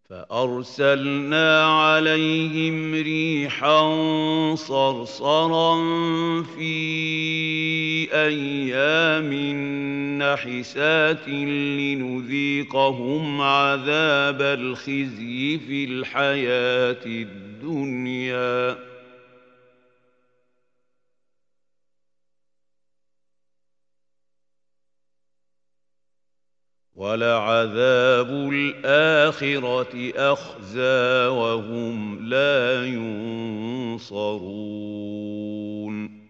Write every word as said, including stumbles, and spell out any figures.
فأرسلنا عليهم ريحا صرصرا في أيام نحسات لنذيقهم عذاب الخزي في الحياة الدنيا ولعذاب الآخرة أخزى وهم لا ينصرون